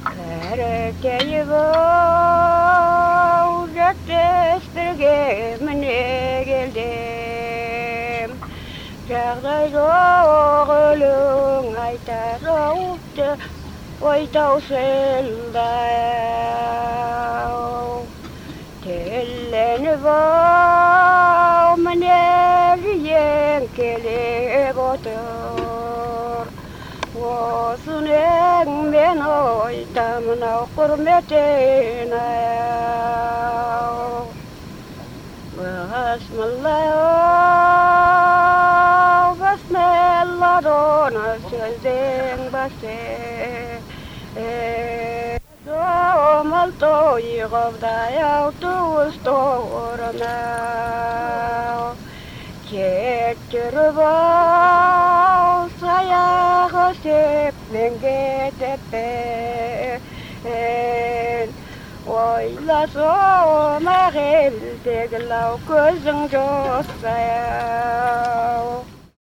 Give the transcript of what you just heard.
Әрекейіп жаттестірге міне келдім. Жағдай жоқ өлің айтар ауыпты ой таусылдай. Телленіп мінер ең келіп отыр. Осының мен ойтамын ау құрметін аяу. Басмелла дона сөздің басы. Домал тойғывдай ау туыс торынау. Кеттіріп ау саяғы сепмен кетіппен. Ойласом ағелдегі лау көзің жосаяу.